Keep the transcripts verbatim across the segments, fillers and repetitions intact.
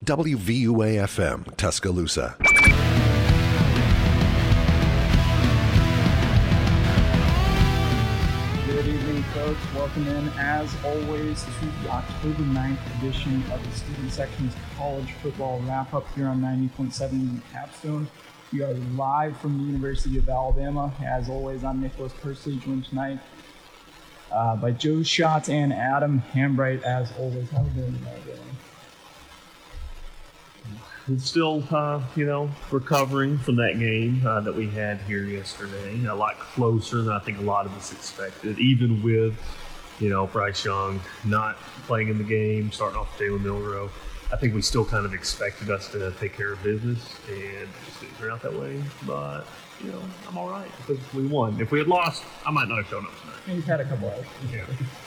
W V U A F M, Tuscaloosa. Good evening, folks. Welcome in, as always, to the October ninth edition of the Student Section's College Football Wrap-Up here on ninety point seven Capstone. We are live from the University of Alabama. As always, I'm Nicholas Persley, joined tonight uh, by Joe Schatz and Adam Hambright. As always, how are we doing tonight, Dylan? It's still, uh, you know, recovering from that game uh, that we had here yesterday. A lot closer than I think a lot of us expected, even with, you know, Bryce Young not playing in the game, starting off Jalen Milroe. I think we still kind of expected us to take care of business, and it just didn't turn out that way. But, you know, I'm all right because we won. If we had lost, I might not have shown up tonight. You've had a couple hours. Yeah.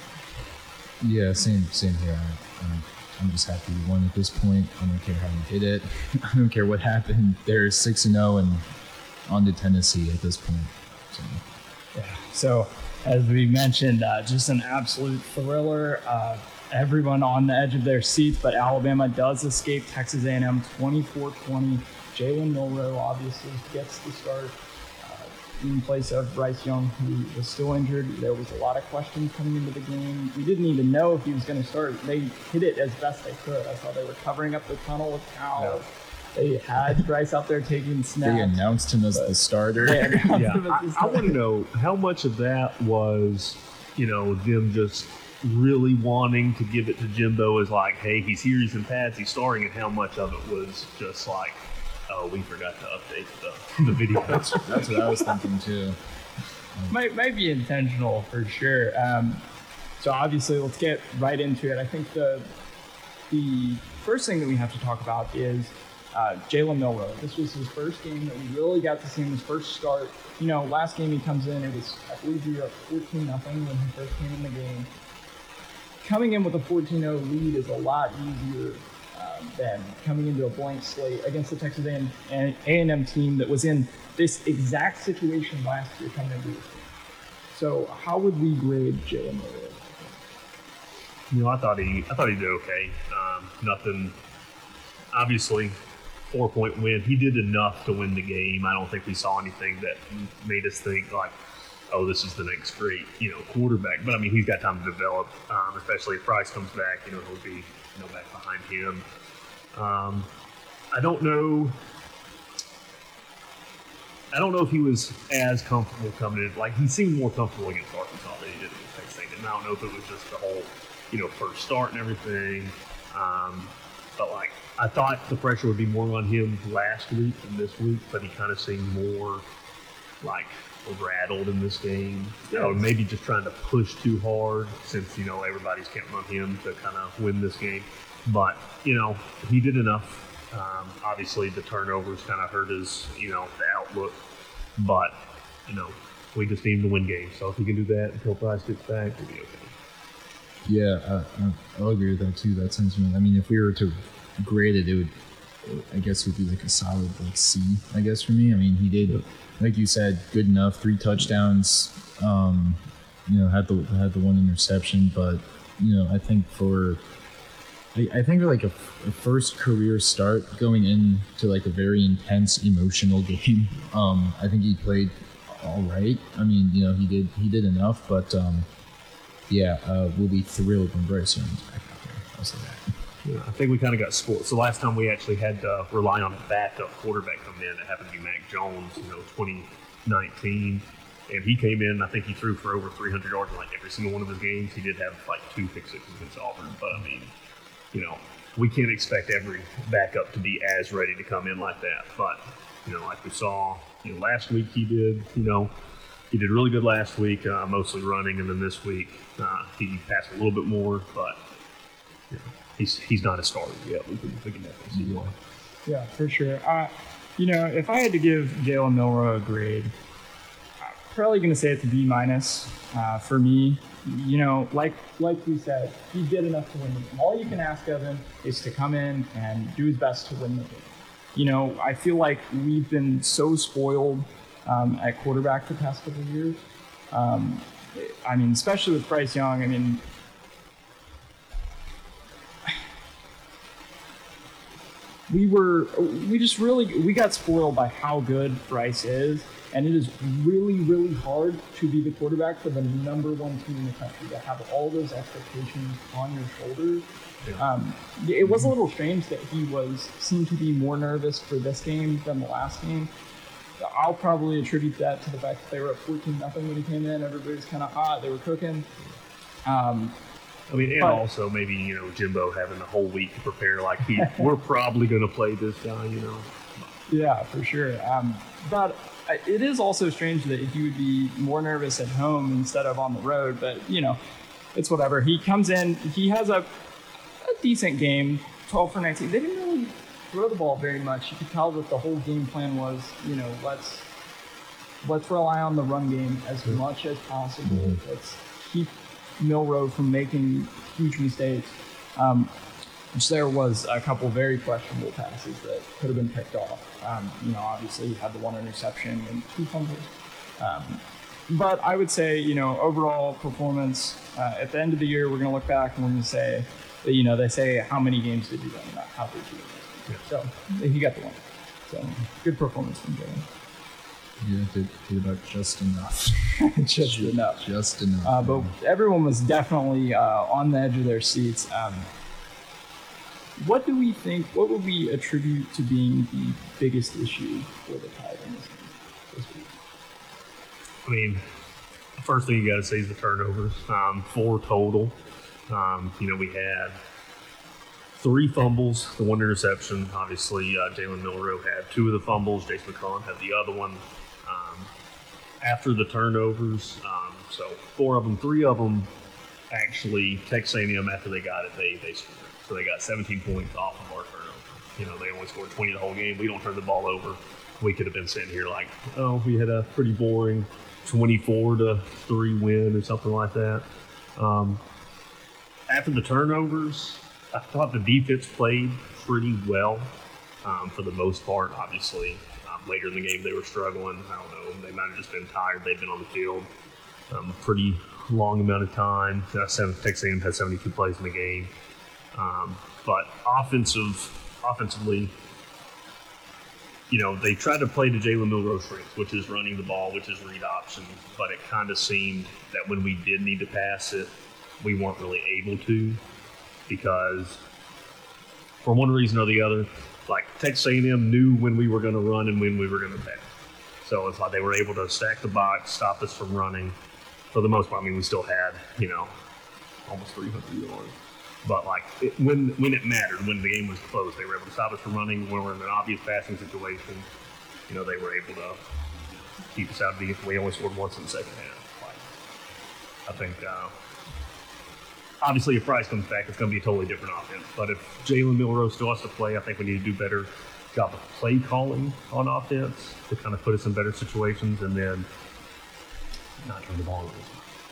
Yeah, same, same here. I, um, I'm just happy we won at this point. I don't care how we did it. I don't care what happened. They're six and zero and on to Tennessee at this point. So. Yeah. So, as we mentioned, uh, just an absolute thriller. Uh, everyone on the edge of their seats, but Alabama does escape Texas A and M twenty-four twenty. Jalen Milroe obviously gets the start uh, in place of Bryce Young, who was still injured. There was a lot of questions coming into the game. We didn't even know if he was going to start. They hit it as best they could. I saw they were covering up the tunnel with towels. Yeah. They had Bryce out there taking snaps. They announced him as the starter. Yeah, I, I want to know how much of that was, you know, them just really wanting to give it to Jimbo as like, hey, he's here, he's in pads, he's starting, and how much of it was just like, oh, we forgot to update the, the video. that's, that's what I was thinking too. Might, might be intentional for sure. Um, so obviously, let's get right into it. I think the the first thing that we have to talk about is uh, Jalen Milroe. This was his first game that we really got to see him, his first start. You know, last game he comes in, it was, I believe we were up fourteen nothing when he first came in the game. Coming in with a fourteen oh lead is a lot easier um, than coming into a blank slate against the Texas A and M team that was in this exact situation last year coming into this game. So how would we grade Jalen Milroe? You know, I thought he, I thought he did okay. Um, nothing, obviously, four-point win. He did enough to win the game. I don't think we saw anything that made us think like, oh, this is the next great, you know, quarterback. But I mean, he's got time to develop, um, especially if Price comes back. You know, he'll be, you know, back behind him. Um, I don't know. I don't know if he was as comfortable coming in. Like, he seemed more comfortable against Arkansas than he did against Texas A and M. And I don't know if it was just the whole, you know, first start and everything. Um, but like, I thought the pressure would be more on him last week than this week. But he kind of seemed more like rattled in this game, you know, maybe just trying to push too hard since, you know, everybody's counting on him to kind of win this game. But, you know, he did enough. Um, obviously, the turnovers kind of hurt his, you know, the outlook. But, you know, we just need him to win games. So if he can do that until Price gets back, we'll be okay. Yeah, I, I, I'll agree with that too, that sentiment. I mean, if we were to grade it, it would, I guess, it would be like a solid, like, C, I guess, for me. I mean, he did, like you said, good enough. Three touchdowns. Um, you know, had the had the one interception, but you know, I think for, I, I think for like a, a first career start going into like a very intense, emotional game. Um, I think he played all right. I mean, you know, he did he did enough, but um, yeah, uh, we'll be thrilled when Bryce Young's back out there. I'll say that. Yeah, I think we kind of got spoiled. So last time we actually had to rely on a backup quarterback coming in. It happened to be Mac Jones, you know, twenty nineteen. And he came in, I think he threw for over three hundred yards in like every single one of his games. He did have like two pick sixes against Auburn. But, I mean, you know, we can't expect every backup to be as ready to come in like that. But, you know, like we saw, you know, last week he did, you know, he did really good last week, uh, mostly running. And then this week uh, he passed a little bit more. But, you know, He's he's not a starter yet. We can, we can definitely see why. Yeah, for sure. Uh, you know, if I had to give Jalen Milroe a grade, I'm probably going to say it's a B minus uh, for me. You know, like like we said, he did enough to win the game. All you can ask of him is to come in and do his best to win the game. You know, I feel like we've been so spoiled um, at quarterback the past couple of years. Um, I mean, especially with Bryce Young. I mean, we were we just really we got spoiled by how good Bryce is, and it is really really hard to be the quarterback for the number one team in the country to have all those expectations on your shoulders. Yeah. Um, it was a little strange that he was seemed to be more nervous for this game than the last game. I'll probably attribute that to the fact that they were up fourteen nothing when he came in. Everybody was kind of hot. They were cooking. Um, I mean, and but, also maybe, you know, Jimbo having the whole week to prepare. Like, he, we're probably going to play this guy, you know. Yeah, for sure. Um, but it is also strange that he would be more nervous at home instead of on the road. But, you know, it's whatever. He comes in. He has a, a decent game, twelve for nineteen. They didn't really throw the ball very much. You could tell that the whole game plan was, you know, let's let's rely on the run game as much as possible. Mm-hmm. Let's keep Milroe from making huge mistakes. Um, which there was a couple very questionable passes that could have been picked off. Um, you know, obviously he had the one interception and two fumbles. Um, but I would say, you know, overall performance, uh, at the end of the year, we're going to look back and we're going to say, that, you know, they say how many games did he win, not how did he win. Yeah. So he got the one. So good performance from Jalen. Yeah, did, did about just enough. just enough. Just enough. Uh, but everyone was definitely uh, on the edge of their seats. Um, what do we think, what would we attribute to being the biggest issue for the Tide in this game this week? I mean, the first thing you got to say is the turnovers. Um, four total. Um, you know, we had three fumbles, the one interception. Obviously, uh, Jalen Milroe had two of the fumbles. Jason McCollum had the other one. Um, after the turnovers, um, so four of them, three of them actually, Texas A and M, after they got it, they, they scored. So they got seventeen points off of our turnover. You know, they only scored twenty the whole game. We don't turn the ball over. We could have been sitting here like, oh, we had a pretty boring twenty-four to three win or something like that. Um, after the turnovers, I thought the defense played pretty well um, for the most part. Obviously, um, later in the game they were struggling. I don't know. They might have just been tired. They've been on the field um, a pretty long amount of time. Uh, seven, Texas A and M had seventy-two plays in the game. Um, but offensive, offensively, you know, they tried to play to Jalen Milroe's strengths, which is running the ball, which is read option. But it kind of seemed that when we did need to pass it, we weren't really able to. Because for one reason or the other, like Texas A and M knew when we were going to run and when we were going to pass. So it's like they were able to stack the box, stop us from running. For the most part, I mean, we still had, you know, almost three hundred yards. But like it, when when it mattered, when the game was close, they were able to stop us from running. When we're in an obvious passing situation, you know, they were able to keep us out of the game. We only scored once in the second half. Like, I think. Uh, Obviously, if Price comes back, it's going to be a totally different offense. But if Jalen Milroe still has to play, I think we need to do better job of play calling on offense to kind of put us in better situations and then not turn the ball over.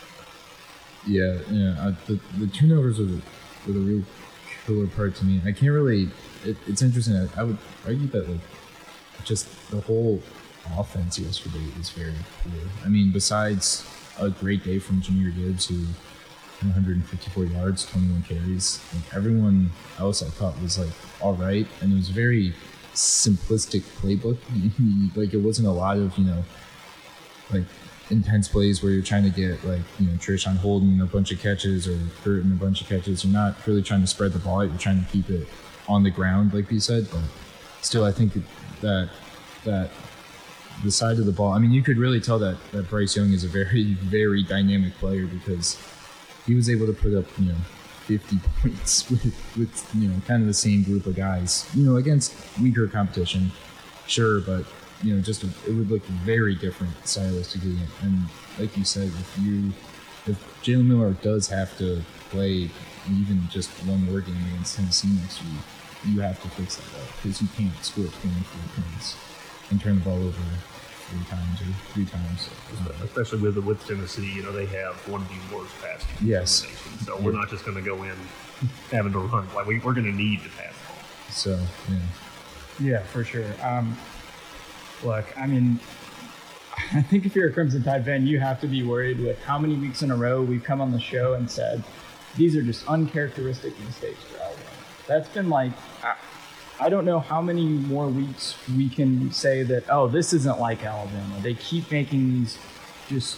Yeah, yeah. I, the, the turnovers were the, were the real killer part to me. I can't really. It, it's interesting. I, I would argue that like just the whole offense yesterday was very poor. I mean, besides a great day from Jahmyr Gibbs, who one hundred fifty-four yards, twenty-one carries. Like everyone else I thought was like all right, and it was a very simplistic playbook. Like it wasn't a lot of, you know, like intense plays where you're trying to get like, you know, Trishawn Holden a bunch of catches or Burton a bunch of catches. You're not really trying to spread the ball. You're trying to keep it on the ground, like you said. But still, I think that that the side of the ball. I mean, you could really tell that that Bryce Young is a very, very dynamic player because he was able to put up, you know, fifty points with, with, you know, kind of the same group of guys, you know, against weaker competition, sure, but, you know, just a, it would look very different stylistically. And like you said, if you, if Jalen Milroe does have to play even just one more game against Tennessee next week, you have to fix that up because you can't score twenty-four points and turn the ball over three times or three times. Especially with with Tennessee, you know, they have one of the worst pass defenses yes. in the nation. So we're not just going to go in having to run. Like we, we're going to need to pass the ball. So, yeah. Yeah, for sure. Um, look, I mean, I think if you're a Crimson Tide fan, you have to be worried with how many weeks in a row we've come on the show and said, these are just uncharacteristic mistakes for Alabama. That's been like, I don't know how many more weeks we can say that, oh, this isn't like Alabama. They keep making these just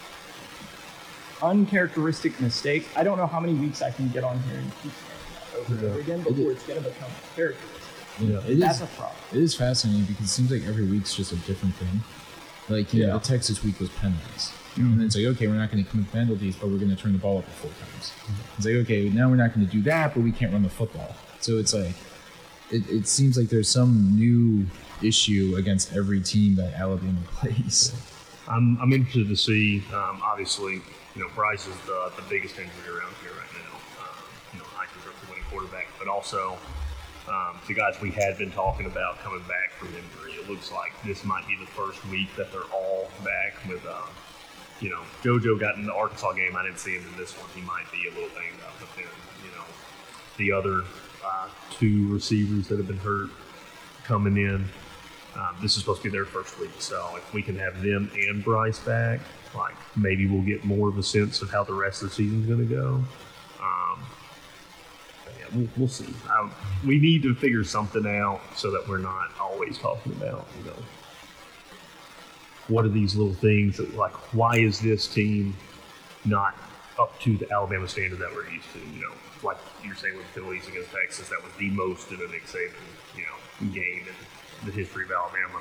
uncharacteristic mistakes. I don't know how many weeks I can get on here and keep saying that over and over again before it's going to become characteristic. Yeah, it That's is, a problem. It is fascinating because it seems like every week's just a different thing. Like, you Yeah. know, the Texas week was penalties. And then it's like, okay, we're not going to commit penalties, but we're going to turn the ball up four times. It's like, okay, now we're not going to do that, but we can't run the football. So it's like, it, it seems like there's some new issue against every team that Alabama plays. I'm I'm interested to see. Um, obviously, you know, Bryce is the the biggest injury around here right now. Um, you know, Heisman Trophy winning quarterback, but also um, the guys we had been talking about coming back from injury. It looks like this might be the first week that they're all back. With uh, you know, JoJo got in the Arkansas game. I didn't see him in this one. He might be a little banged up, but then you know, the other uh, two receivers that have been hurt coming in. Um, this is supposed to be their first week, so if we can have them and Bryce back, like maybe we'll get more of a sense of how the rest of the season's going to go. Um, but yeah, we'll, we'll see. Um, we need to figure something out so that we're not always talking about, you know, what are these little things that, like, why is this team not up to the Alabama standard that we're used to? You know, like you're saying with Phillies against Texas, that was the most in a Nick Saban, you know, game in the history of Alabama.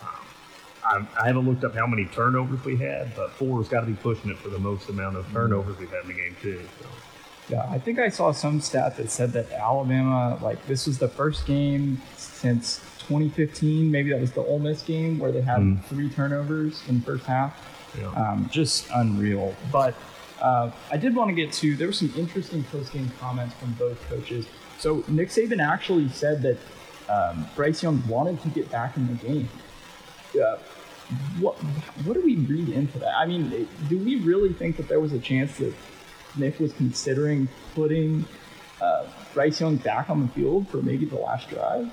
Um, I, I haven't looked up how many turnovers we had, but four has got to be pushing it for the most amount of turnovers we've had in the game too. So. Yeah, I think I saw some stat that said that Alabama, like, this was the first game since twenty fifteen, maybe that was the Ole Miss game, where they had mm. three turnovers in the first half. Yeah. Um, just unreal. But uh, I did want to get to, there were some interesting post-game comments from both coaches. So Nick Saban actually said that um, Bryce Young wanted to get back in the game. Uh, what what do we read into that? I mean, do we really think that there was a chance that Nick was considering putting uh, Bryce Young back on the field for maybe the last drive?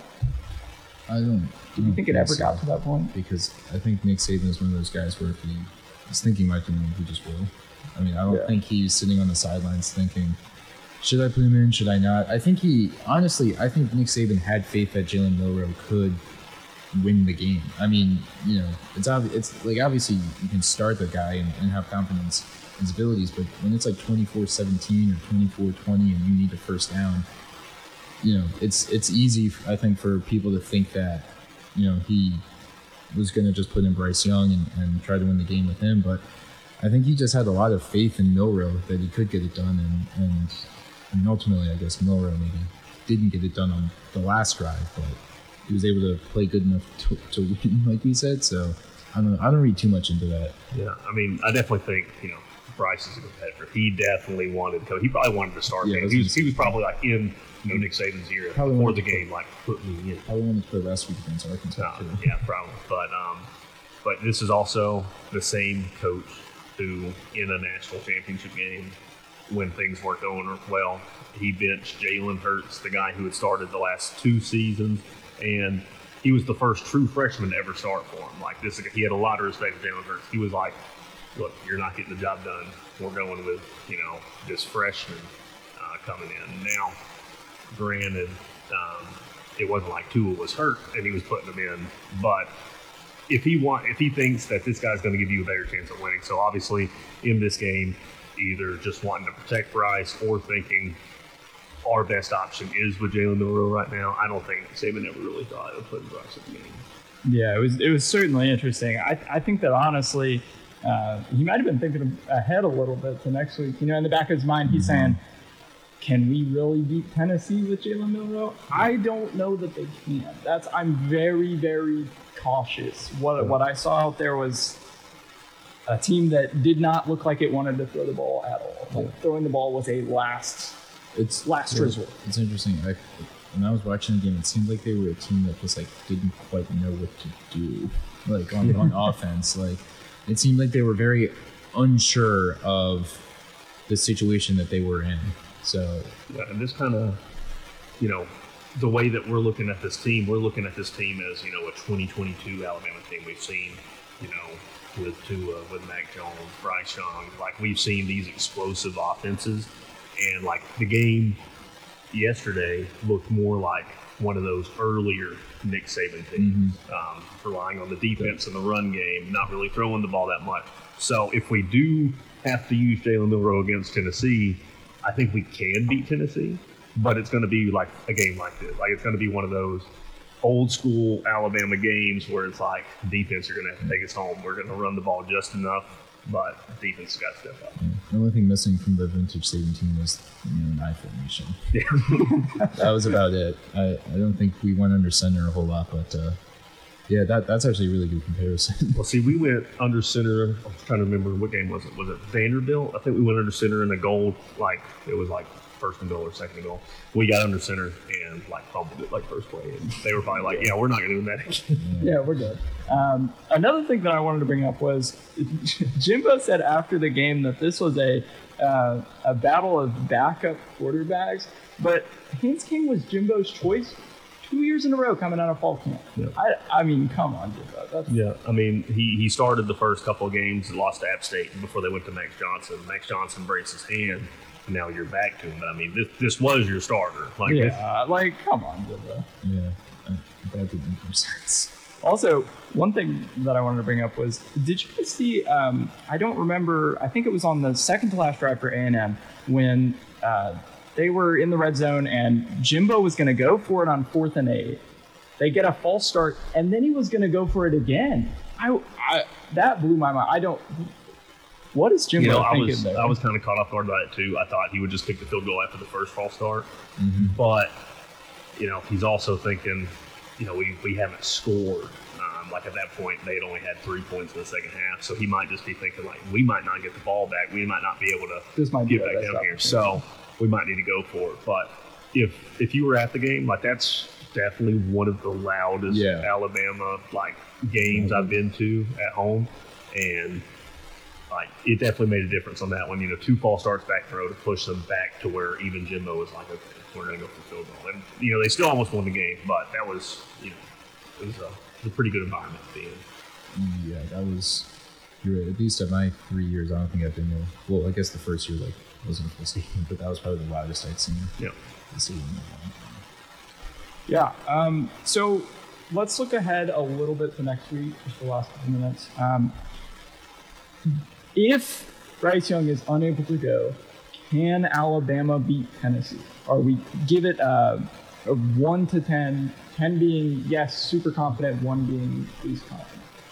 I don't. Do you think it ever so, got to that point? Because I think Nick Saban is one of those guys where if he is thinking about doing it, he just will. I mean, I don't yeah. think he's sitting on the sidelines thinking, should I put him in? Should I not? I think he, honestly, I think Nick Saban had faith that Jalen Milroe could win the game. I mean, you know, it's obvi- it's like obviously you can start the guy and, and have confidence in his abilities, but when it's like twenty-four seventeen or twenty-four twenty and you need a first down, you know, it's it's easy, I think, for people to think that, you know, he was going to just put in Bryce Young and, and try to win the game with him, but I think he just had a lot of faith in Milroe that he could get it done, and, and, and ultimately, I guess Milroe maybe didn't get it done on the last drive, but he was able to play good enough to, to win, like we said. So I don't, I don't read too much into that. Yeah, I mean, I definitely think, you know, Bryce is a competitor. He definitely wanted to. He probably wanted to start. Yeah, he was, he was probably like in, you know, Nick Saban's ear before the game, like put me in. Probably wanted to play last week against Arkansas uh, too. Yeah, probably. But um, but this is also the same coach who, in a national championship game, when things weren't going well, he benched Jalen Hurts, the guy who had started the last two seasons, and he was the first true freshman to ever start for him. Like this, he had a lot of respect for Jalen Hurts. He was like, "Look, you're not getting the job done. We're going with, you know, this freshman uh, coming in." Now, granted, um, it wasn't like Tua was hurt and he was putting them in, but if he want, if he thinks that this guy's going to give you a better chance of winning, so obviously in this game, either just wanting to protect Bryce or thinking our best option is with Jalen Milroe right now. I don't think Saban ever really thought of putting Bryce in the game. Yeah, it was it was certainly interesting. I I think that honestly, uh, he might have been thinking ahead a little bit to next week. You know, in the back of his mind, he's saying, can we really beat Tennessee with Jalen Milroe? I don't know that they can. That's I'm very, very cautious. What what I saw out there was a team that did not look like it wanted to throw the ball at all. Like, yeah. Throwing the ball was a last it's last resort. It's interesting. I, when I was watching the game, it seemed like they were a team that just like didn't quite know what to do, like on, on offense. Like it seemed like they were very unsure of the situation that they were in. So yeah, and this kind of, you know, the way that we're looking at this team, we're looking at this team as, you know, a twenty twenty-two Alabama team. We've seen, you know, with Tua, with Mac Jones, Bryce Young, like we've seen these explosive offenses, and like the game yesterday looked more like one of those earlier Nick Saban teams, um, relying on the defense and the run game, not really throwing the ball that much. So if we do have to use Jalen Milroe against Tennessee, I think we can beat Tennessee, but it's going to be like a game like this. Like, it's going to be one of those old school Alabama games where it's like, defense are going to have to take us home. We're going to run the ball just enough, but defense has got to step up. Yeah. The only thing missing from the vintage Saban team was, you know, an I formation. Yeah. That was about it. I, I don't think we went under center a whole lot, but uh, yeah, that that's actually a really good comparison. Well, see, we went under center. I was trying to remember what game was it. Was it Vanderbilt? I think we went under center in a goal, like it was like first and goal or second and goal. We got under center and like fumbled it like first play, and they were probably like, "Yeah, we're not going to do that again." Yeah, we're good. Um, another thing that I wanted to bring up was Jimbo said after the game that this was a uh, a battle of backup quarterbacks, but Haynes King was Jimbo's choice two years in a row coming out of fall camp. Yeah. I, I mean, come on, Jimbo. That's, Yeah, I mean, he, he started the first couple of games and lost to App State before they went to Max Johnson. Max Johnson breaks his hand, and now you're back to him. But I mean, this this was your starter. Like, this- yeah, like come on, Jimbo. Yeah, uh, that didn't make more sense. Also, one thing that I wanted to bring up was, did you guys see, um, I don't remember, I think it was on the second to last drive for A and M when uh, they were in the red zone and Jimbo was going to go for it on fourth and eight. They get a false start, and then he was going to go for it again. I, I that blew my mind. I don't, what is Jimbo you know, I thinking was there? I was kind of caught off guard by it too. I thought he would just kick the field goal after the first false start, Mm-hmm. but you know, he's also thinking, you know, we we haven't scored. Um, like at that point, they had only had three points in the second half, so he might just be thinking like, we might not get the ball back. We might not be able to This might be get our back best down here. opportunity. So we might need to go for it. But if if you were at the game, like that's definitely one of the loudest Yeah. Alabama like games I've been to at home, and like it definitely made a difference on that one. You know, two false starts back throw to push them back to where even Jimbo was like, okay, we're going to go for field goal. And you know, they still almost won the game, but that was, you know, it was a, it was a pretty good environment to be in. Yeah, that was. You're right. At least at my three years, I don't think I've been there. Well, I guess the first year like wasn't a full stadium, but that was probably the loudest I'd seen Yeah. the stadium in a long time. Yeah. Um, so let's look ahead a little bit to next week, just the last couple minutes. Um, if Bryce Young is unable to go, can Alabama beat Tennessee? Or we give it a, a one to ten, ten being yes, super confident, one being least confident.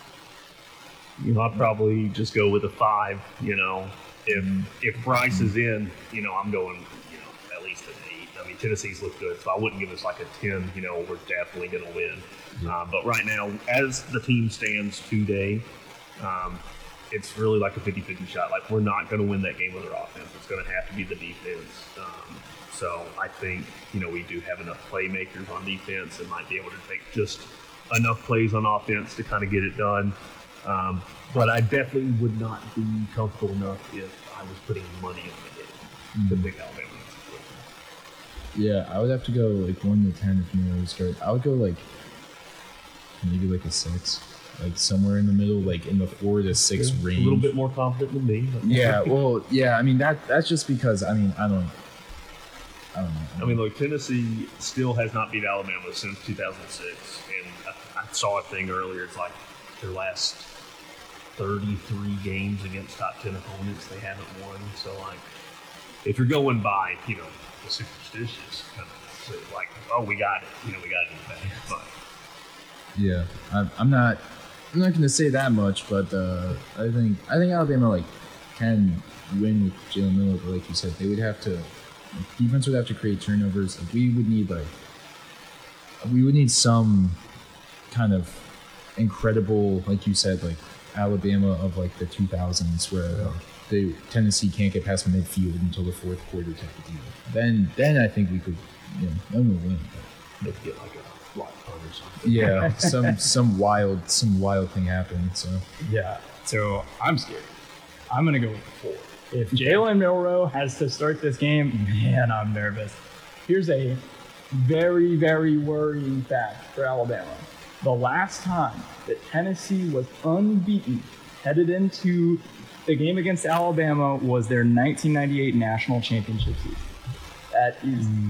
You know, I'd probably just go with a five. You know, if if Bryce is in, you know, I'm going, you know, at least an eight. I mean, Tennessee's looked good, so I wouldn't give us like a ten. You know, we're definitely going to win. Uh, but right now, as the team stands today, um, it's really like a fifty-fifty shot. Like, we're not going to win that game with our offense. It's going to have to be the defense. Um, so I think, you know, we do have enough playmakers on defense and might be able to take just enough plays on offense to kind of get it done. Um, but I definitely would not be comfortable enough if I was putting money on the game to pick Alabama. Yeah, I would have to go like one to ten if you know to start. I would go like maybe like a six, like somewhere in the middle, like in the four to six A range. little bit more confident than me. but- Yeah, well, yeah. I mean that that's just because I mean I don't, I don't know. I mean, look, Tennessee still has not beat Alabama since two thousand six, and I, I saw a thing earlier. It's like their last thirty-three games against top ten opponents, they haven't won. So, like, if you're going by, you know, the superstitious kind of so like, oh, we got it, you know, we got it in the bag. But Yeah, I'm, I'm not. I'm not going to say that much, but uh, I think I think Alabama like can win with Jalen Miller. But like you said, they would have to. Like, defense would have to create turnovers. Like, we would need like. We would need some kind of incredible, like you said, like Alabama of like the two thousands, where uh, they Tennessee can't get past midfield until the fourth quarter type of deal. Then, then I think we could, you know, then we'll win. But, maybe get like a block punt or something. yeah, some some wild some wild thing happened. So Yeah. So I'm scared. I'm going to go with four. If Jalen Milroe has to start this game, man, I'm nervous. Here's a very, very worrying fact for Alabama. The last time that Tennessee was unbeaten headed into the game against Alabama was their nineteen ninety-eight national championship season. That is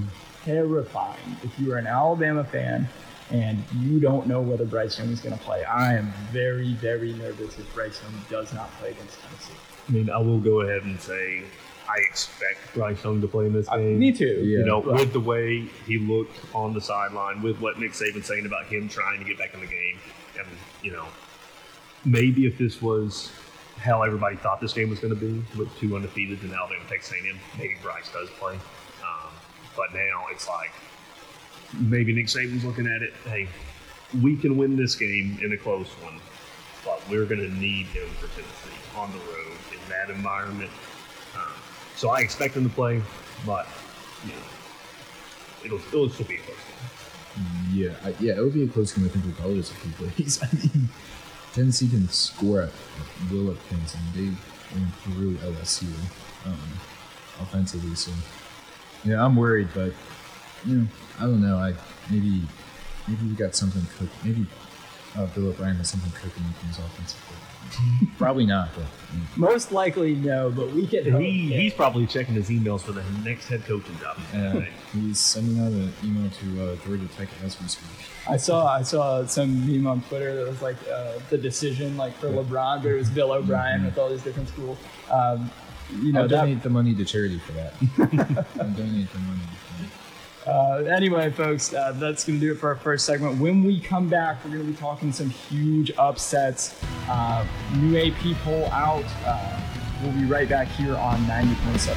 terrifying if you are an Alabama fan and you don't know whether Bryce Young is going to play. I am very, very nervous if Bryce Young does not play against Tennessee. I mean, I will go ahead and say I expect Bryce Young to play in this game. Uh, me too. You Yeah. know, Right. with the way he looked on the sideline, with what Nick Saban's saying about him trying to get back in the game. And, you know, maybe if this was how everybody thought this game was going to be, with two undefeated in Alabama, Texas A and M, maybe Bryce does play. Um, but now it's like, maybe Nick Saban's looking at it, hey, we can win this game in a close one, but we're going to need him for Tennessee on the road in that environment. Um, so I expect him to play, but you know, it'll, it'll still be a close game. Yeah, I, yeah, it would be a close game, I think, regardless of who plays. I mean, Tennessee can score at will at points, and they went through L S U um, offensively. So, yeah, I'm worried, but you know, I don't know. I maybe maybe we got something cooked. Maybe uh, Bill O'Brien has something cooking in his offensive coordinator. Probably not, but you know. Most likely no, but we can hope. He, he's probably checking his emails for the next head coaching job. Uh, he's sending out an email to uh, Georgia Tech as we speak. I saw I saw some meme on Twitter that was like uh, the decision like for LeBron, but it was Bill O'Brien Mm-hmm. with all these different schools. Um, you know, I'll that, donate the money to charity for that. I'll donate the money. Uh, anyway, folks, uh, that's going to do it for our first segment. When we come back, we're going to be talking some huge upsets. Uh, new A P poll out. Uh, we'll be right back here on ninety point seven.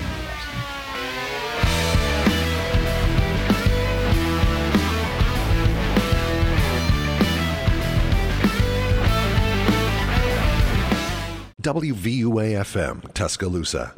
W V U A F M, Tuscaloosa.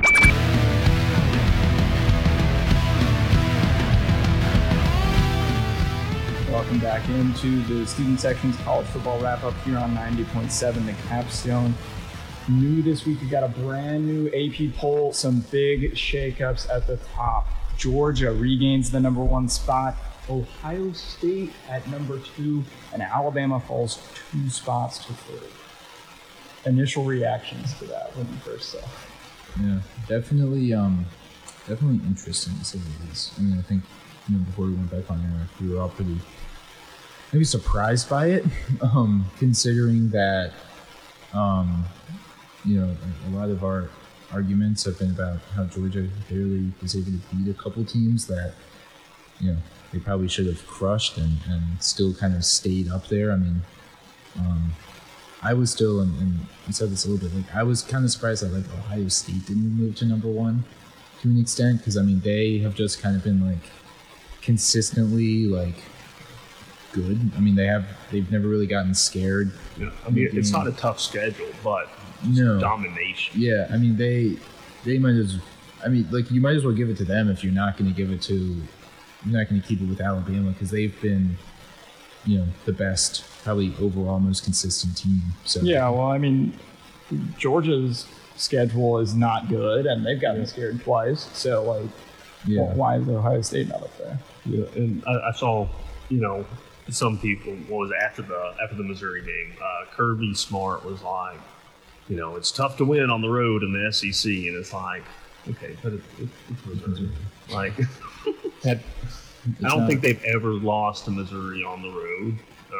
Welcome back into the student section's college football wrap-up here on ninety point seven, The Capstone. New this week, we got a brand new A P poll, some big shakeups at the top. Georgia regains the number one spot, Ohio State at number two, and Alabama falls two spots to third. Initial reactions to that when you first saw it. Yeah, definitely, um, definitely interesting to say the least. I mean, I think, you know, before we went back on air, we were all pretty maybe surprised by it, um, considering that, um, you know, a lot of our arguments have been about how Georgia barely was able to beat a couple teams that, you know, they probably should have crushed and, and still kind of stayed up there. I mean, um, I was still, and, and we said this a little bit, like I was kind of surprised that like Ohio State didn't move to number one to an extent, because I mean they have just kind of been like consistently like good. I mean they have they've never really gotten scared. Yeah, I mean, it's not a tough schedule, but No. domination. Yeah, I mean they they might as I mean like you might as well give it to them if you're not going to give it to you're not going to keep it with Alabama, because they've been, you know, the best, probably overall most consistent team. So Yeah, well, I mean, Georgia's schedule is not good, and they've gotten scared twice. So, like, yeah. well, why is Ohio State not up there? Yeah, and I, I saw, you know, some people what was it, after the after the Missouri game, uh, Kirby Smart was like, you know, it's tough to win on the road in the S E C, and it's like, okay, but it, it, it's Missouri. Like, that, I don't not- think they've ever lost to Missouri on the road.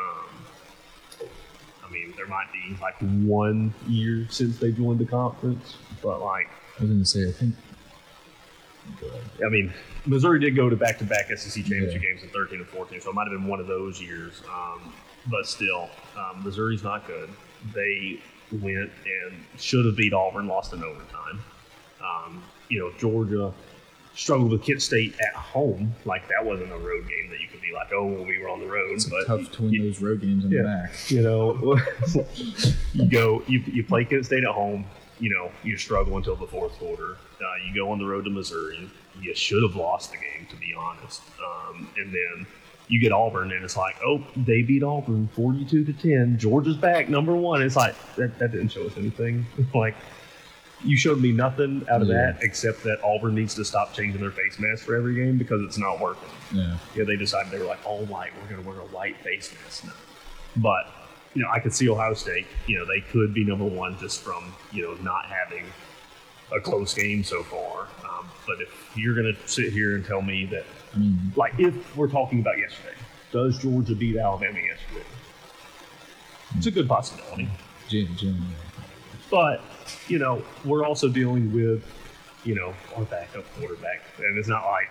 Um, I mean, there might be like one year since they joined the conference, but like, I was going to say I think. I mean, Missouri did go to back-to-back S E C championship Yeah. games in thirteen and fourteen, so it might have been one of those years. Um, but still, um, Missouri's not good. They went and should have beat Auburn, lost in overtime. Um, you know, Georgia struggled with Kent State at home. Like, that wasn't a road game that you could be like, oh, well, we were on the road. It's but tough to win you, those road games in yeah. the back. you know, you go, you, you play Kent State at home. You know, you struggle until the fourth quarter. Uh, you go on the road to Missouri. You should have lost the game, to be honest. Um, and then you get Auburn, and it's like, oh, they beat Auburn forty-two to ten. Georgia's back, number one. It's like, that, that didn't show us anything. Like, you showed me nothing out of Yeah. that except that Auburn needs to stop changing their face mask for every game because it's not working. Yeah. Yeah, they decided they were like, all white, we're going to wear a white face mask now. But, you know, I could see Ohio State, you know, they could be number one just from, you know, not having a close game so far. Um, but if you're going to sit here and tell me that, I mean, like, if we're talking about yesterday, does Georgia beat Alabama yesterday? It's a good possibility. Jim, Jim, But, you know, we're also dealing with, you know, our backup quarterback. And it's not like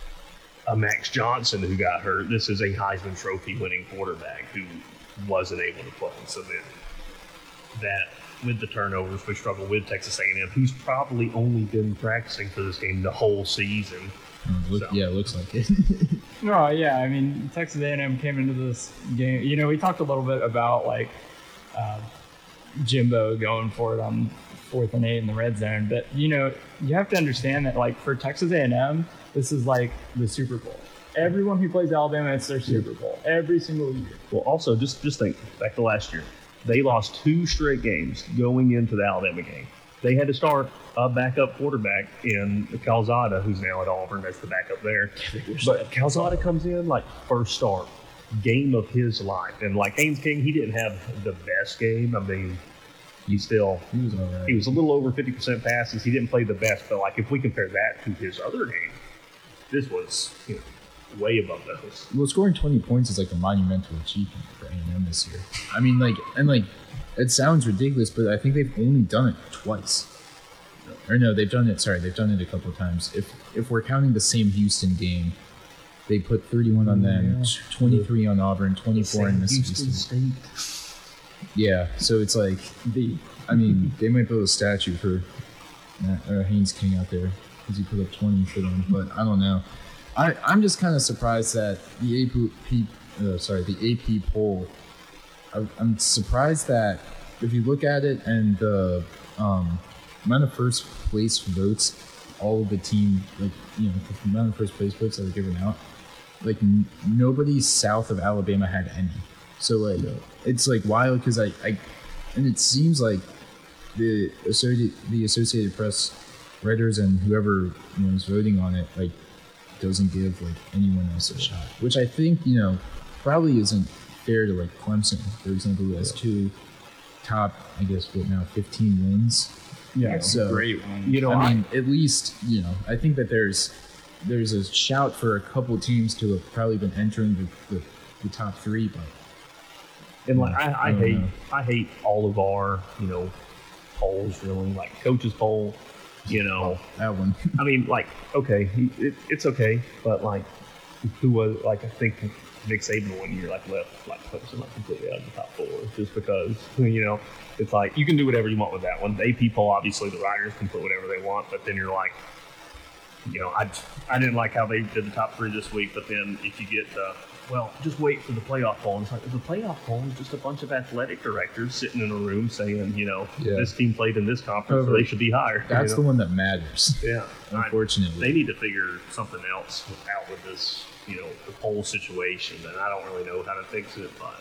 a Max Johnson who got hurt. This is a Heisman Trophy winning quarterback who wasn't able to play. So then that, with the turnovers, we struggle with Texas A and M, who's probably only been practicing for this game the whole season. look, So. yeah, it looks like it. No, yeah, I mean, Texas A and M came into this game. You know, we talked a little bit about like uh, Jimbo going for it on fourth and eight in the red zone, but you know, you have to understand that like for Texas A and M, this is like the Super Bowl. Everyone who plays Alabama, it's their Super Bowl every single year. Well, also, just, just think back to last year. They lost two straight games going into the Alabama game. They had to start a backup quarterback in Calzada, who's now at Auburn. That's the backup there. But Calzada comes in like first start, game of his life. And like Haynes King, he didn't have the best game. I mean, he still, He was all right. he was a little over fifty percent passes. He didn't play the best. But like if we compare that to his other game, this was, you know, way above those. Well, scoring twenty points is like a monumental achievement for A and M this year. I mean, like, and like, it sounds ridiculous, but I think they've only done it twice. Or no, they've done it. Sorry, they've done it a couple of times. If if we're counting the same Houston game, they put thirty-one on them, Yeah. twenty-three on Auburn, twenty-four on Mississippi Houston State. State. Yeah, so it's like the. I mean, they might build a statue for uh, Haynes King out there because he put up twenty for them, but I don't know. I, I'm just kind of surprised that the A P, uh, sorry, the A P poll. I, I'm surprised that if you look at it and the um, amount of first place votes, all of the team, like, you know, the amount of first place votes that were given out, like n- nobody south of Alabama had any. So like, it's like wild because I, I, and it seems like the Associated the Associated Press writers and whoever, you know, is voting on it, like, doesn't give like anyone else a shot, which I think, you know, probably isn't fair to like Clemson, for example, who has two top, I guess, what now, fifteen wins. Yeah, So, great one. You know, I mean, at least, you know, I think that there's there's a shout for a couple teams to have probably been entering the, the, the top three, but And like I, I I don't hate know. I hate all of our, you know, polls really, like coaches poll, you know. that one. I mean, like, okay, he- it, it's okay, but like who was like I think Nick Saban one year like left like Clemson like completely out of the top four just because, you know, it's like you can do whatever you want with that one. The A P poll, obviously the writers can put whatever they want, but then you're like, you know, I I didn't like how they did the top three this week, but then if you get the well, just wait for the playoff poll. And it's like the playoff poll is just a bunch of athletic directors sitting in a room saying, you know, Yeah. this team played in this conference, so Over. they should be higher. That's you the know? one that matters. Yeah, I- Unfortunately. they need to figure something else out with this, you know, the poll situation. And I don't really know how to fix it, but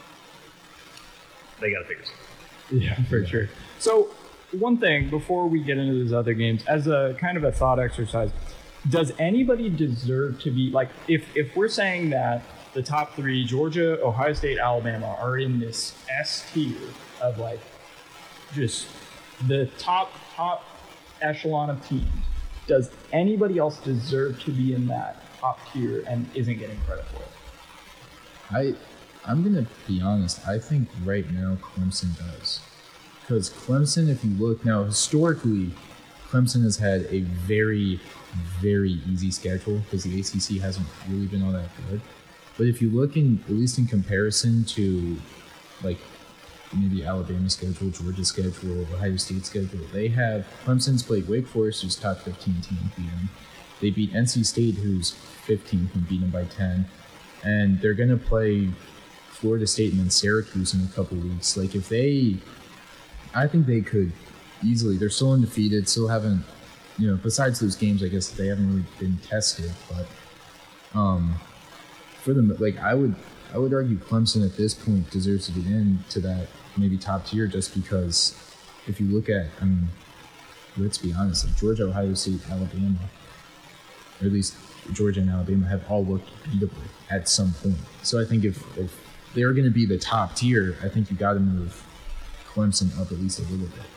they got to figure something. Yeah, for sure. So, one thing before we get into these other games, as a kind of a thought exercise, does anybody deserve to be like, if if we're saying that the top three, Georgia, Ohio State, Alabama, are in this S tier of like just the top top echelon of teams, does anybody else deserve to be in that top tier and isn't getting credit for it? I I'm gonna be honest. I think right now Clemson does, because Clemson, if you look now historically, Clemson has had a very very easy schedule because the A C C hasn't really been all that good. But if you look in at least in comparison to like maybe Alabama's schedule, Georgia's schedule, Ohio State's schedule, they have Clemson's played Wake Forest, who's top fifteen team, beat them. They beat N C State, who's fifteenth, and beat them by ten. And they're going to play Florida State and then Syracuse in a couple weeks. Like, if they, I think they could easily, they're still undefeated, still haven't, you know, besides those games, I guess they haven't really been tested. But um, for them, like, I would, I would argue Clemson at this point deserves to get into that maybe top tier just because if you look at, I mean, let's be honest, like Georgia, Ohio State, Alabama, or at least Georgia and Alabama have all looked beatable at some point. So I think if, if they're going to be the top tier, I think you got to move Clemson up at least a little bit.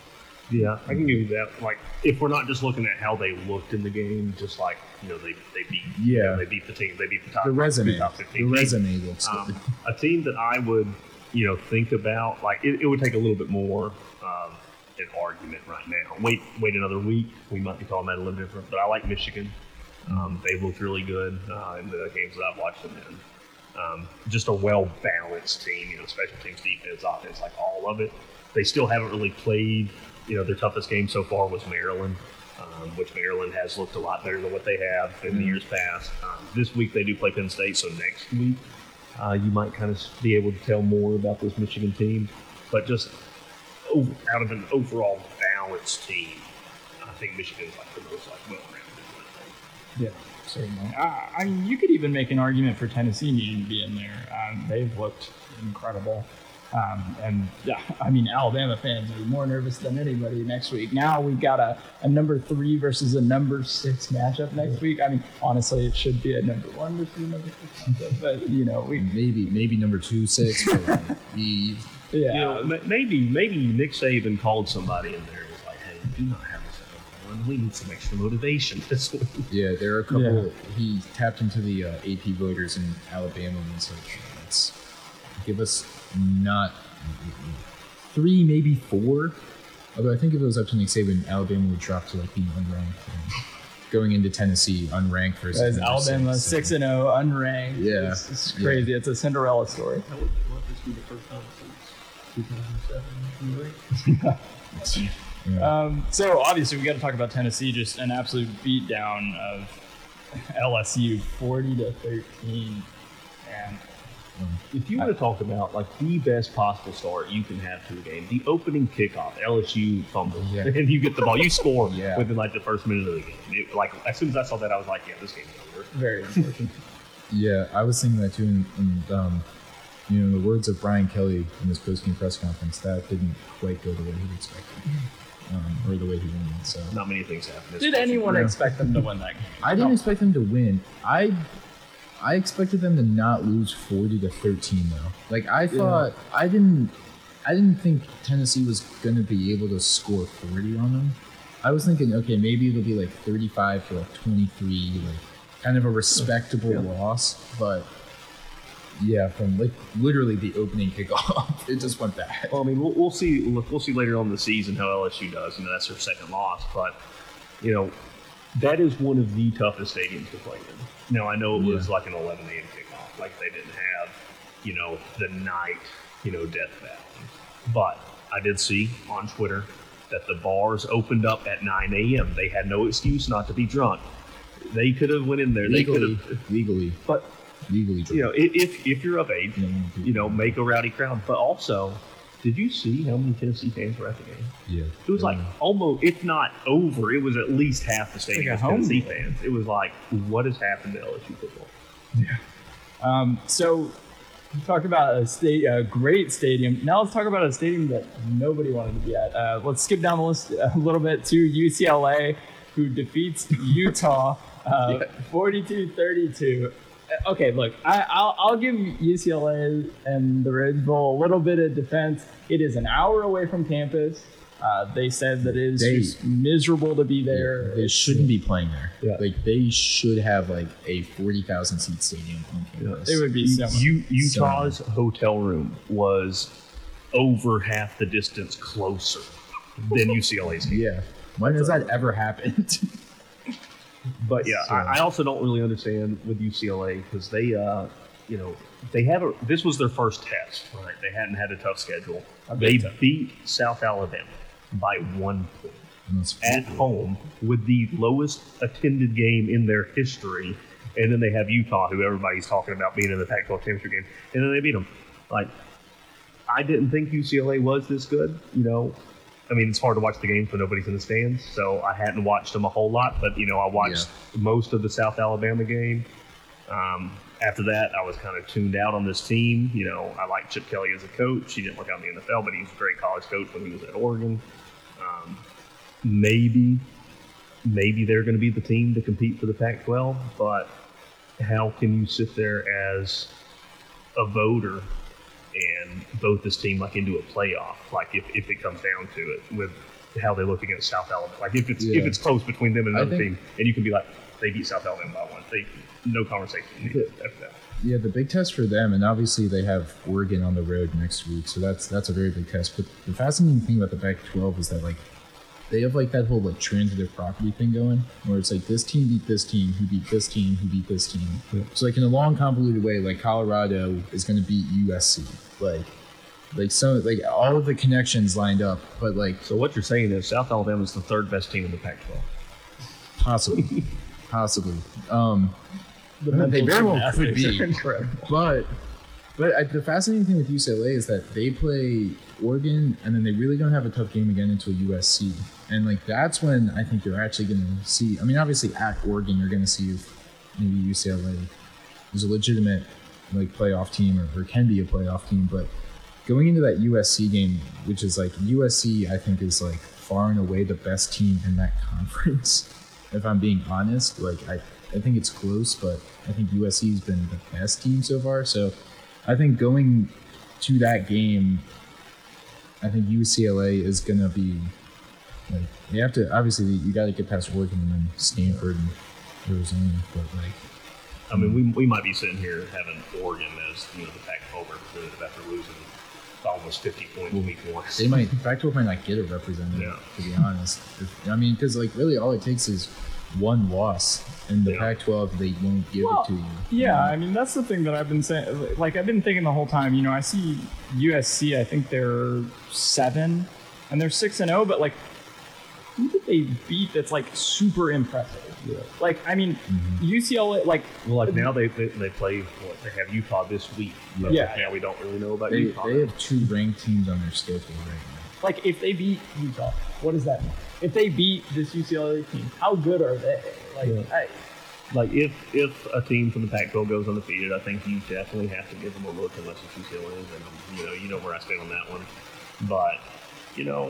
Yeah, I can give you that. Like, if we're not just looking at how they looked in the game, just like, you know, they, they beat you Yeah. know, they beat the team, they beat the top The resume, top the fifteen. resume looks good. Um, a team that I would, you know, think about, like, it, it would take a little bit more of an argument right now. Wait, wait another week, we might be calling that a little different. But I like Michigan. Um, they looked really good uh, in the games that I've watched them in. Um, just a well-balanced team, you know, special teams, defense, offense, like all of it. They still haven't really played. You know, their toughest game so far was Maryland, um, which Maryland has looked a lot better than what they have in the years past. Um, this week they do play Penn State, so next week uh, you might kind of be able to tell more about this Michigan team. But just over, out of an overall balanced team, I think Michigan's like the most like well-rounded. Yeah, certainly. Uh, I mean, you could even make an argument for Tennessee needing to be in there. Um, they've looked incredible. Um, and yeah, I mean, Alabama fans are more nervous than anybody next week. Now we've got a, a number three versus a number six matchup next week. I mean, honestly, it should be a number one versus a number six matchup, but you know, we Maybe maybe number two six. But like, we, yeah. You know, m- maybe maybe Nick Saban called somebody in there and was like, "Hey, do not have us at one. We need some extra motivation this week." yeah, there are a couple. Yeah. He tapped into the uh, A P voters in Alabama and said, "Let's give us not three, maybe four." Although I think if it was up to Nick Saban, Alabama would drop to like being unranked. And going into Tennessee, unranked versus As number Alabama six, six and zero, unranked. Yeah. it's, it's crazy. It's a Cinderella story. That would this be the first time since two thousand seven? Yeah. Um, so obviously we got to talk about Tennessee. Just an absolute beatdown of L S U, forty to thirteen, and If you want to talk about like the best possible start you can have to a game, the opening kickoff, L S U fumbles, Yeah. and you get the ball, you score Yeah. within like the first minute of the game. It, like as soon as I saw that, I was like, yeah, this game's over. very unfortunate. Yeah, I was thinking that too. And, and um, you know, in the words of Brian Kelly in his post-game press conference, that didn't quite go the way he expected, um, or the way he wanted. So Not many things happen. Did anyone Yeah. expect them to win that game? I didn't expect them to win. I I expected them to not lose forty to thirteen though. Like I thought, I didn't. I didn't think Tennessee was going to be able to score forty on them. I was thinking, okay, maybe it'll be like thirty-five to like twenty-three, like kind of a respectable loss. But yeah, from like literally the opening kickoff, it just went bad. Well, I mean, we'll, we'll see. Look, we'll see later on in the season how L S U does. You know, that's their second loss, but you know, that is one of the toughest stadiums to play in. Now, I know it was Yeah. like an eleven a.m. kickoff, like they didn't have, you know, the night, you know, death valley. But I did see on Twitter that the bars opened up at nine a.m. They had no excuse not to be drunk. They could have went in there. They could Legally, have, legally, but legally. you know, i- if if you're of age, You know, you know, make a rowdy crowd. But also, did you see how many Tennessee fans were at the game? yeah, It was like almost, if not over, it was at least half the stadium Like a was home Tennessee game. fans. It was like, what has happened to L S U football? Um, so we talked about a state, a great stadium. Now let's talk about a stadium that nobody wanted to be at. Uh, let's skip down the list a little bit to U C L A, who defeats Utah uh, Yeah. forty-two thirty-two. Uh, Okay, look, I, I'll, I'll give U C L A and the Rose Bowl a little bit of defense. It is an hour away from campus. Uh, they said that it is They- just miserable to be there. They shouldn't be playing there. Yeah. Like they should have like a forty thousand seat stadium on campus. It would be so much. U- Utah's hotel room was over half the distance closer than U C L A's. Yeah. When has that ever happened? But yeah, So- I, I also don't really understand with U C L A because they, uh, you know, they have a. This was their first test, right? They hadn't had a tough schedule. They beat South Alabama by one point That's at home with the lowest attended game in their history, and then they have Utah, who everybody's talking about being in the Pac twelve championship game, and then they beat them. Like, I didn't think U C L A was this good, you know. I mean, it's hard to watch the games when nobody's in the stands, so I hadn't watched them a whole lot. But you know, I watched most of the South Alabama game. Um, after that, I was kind of tuned out on this team. You know, I like Chip Kelly as a coach. He didn't work out in the N F L, but he was a great college coach when he was at Oregon. Um, maybe, maybe they're going to be the team to compete for the Pac twelve. But how can you sit there as a voter and vote this team like into a playoff, like if, if it comes down to it, with how they look against South Alabama. Like if it's Yeah. if it's close between them and I another think- team, and you can be like, they beat South Alabama by one. They no conversation needed after that. Yeah, the big test for them, and obviously they have Oregon on the road next week, so that's that's a very big test. But the fascinating thing about the Pac twelve is that like they have like that whole like transitive property thing going, where it's like this team beat this team, who beat this team, who beat this team. Yeah. So like in a long convoluted way, like Colorado is going to beat U S C, like like some like all of the connections lined up, but like So what you're saying is South Alabama is the third best team in the Pac twelve. possibly, possibly. Um, The They mental very well gymnastics could be. are incredible. But but I, the fascinating thing with U C L A is that they play Oregon and then they really don't have a tough game again until U S C. And like that's when I think you're actually going to see. I mean, obviously at Oregon you're going to see if maybe U C L A is a legitimate like playoff team or, or can be a playoff team. But going into that U S C game, which is like U S C, I think is like far and away the best team in that conference. If I'm being honest, like I, I think it's close, but I think U S C has been the best team so far. So I think going to that game, I think U C L A is gonna be like you have to obviously you got to get past Oregon and then Stanford and Arizona, but like I mean, we, we might be sitting here having Oregon as you know the Pac twelve representative after losing almost fifty points week one. they might Pac twelve might not get a representative. Yeah. To be honest, if, I mean, because like really all it takes is one loss in the Yeah. Pac twelve. They won't give Well, it to you. Yeah, I mean that's the thing that I've been saying. Like I've been thinking the whole time. You know, I see U S C. I think they're seven, and they're six and zero. But like, who did they beat? That's like super impressive. Yeah. Like I mean, U C L A. Like Well, like now they they, they play what they have Utah this week. But Yeah. Now we don't really know about They, Utah. they have two ranked teams on their schedule right now. like if they beat Utah, what does that mean? If they beat this U C L A team, how good are they? Like, Yeah. I, Like if if a team from the Pac twelve goes undefeated, I think you definitely have to give them a look unless it's U C L A. And you know you know where I stand on that one. But you know,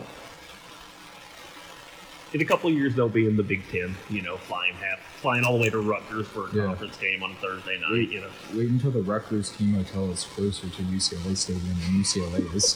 in a couple of years they'll be in the Big Ten. You know, flying half flying all the way to Rutgers for a Yeah. conference game on a Thursday night. Wait, You know, wait until the Rutgers team hotel is closer to U C L A Stadium than U C L A is.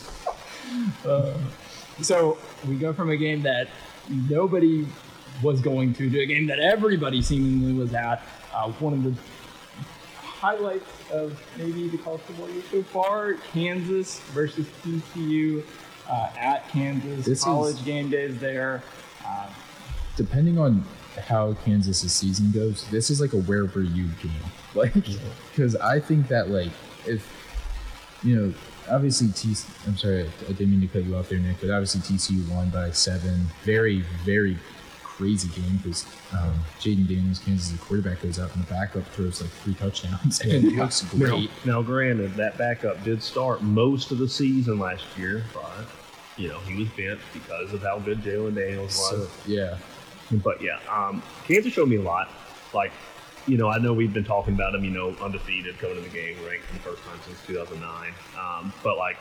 so we go from a game that nobody was going to to a game that everybody seemingly was at. Uh, one of the highlights of maybe the college football year so far: Kansas versus T C U uh, at Kansas. This College is- game days there. Uh, Depending on how Kansas' season goes, this is like a where were you game. Like, because I think that like if you know, obviously T. I'm sorry, I didn't mean to cut you off there, Nick, but obviously T C U won by seven. Very, very crazy game because um, Jaden Daniels, Kansas' quarterback, goes out and the backup throws like three touchdowns and it looks great. Now, now, granted, that backup did start most of the season last year, but you know he was bent because of how good Jalen Daniels was. So, yeah. But yeah, um, Kansas showed me a lot. Like, you know, I know we've been talking about them, you know, undefeated coming in the game, ranked for the first time since two thousand nine. Um, but like,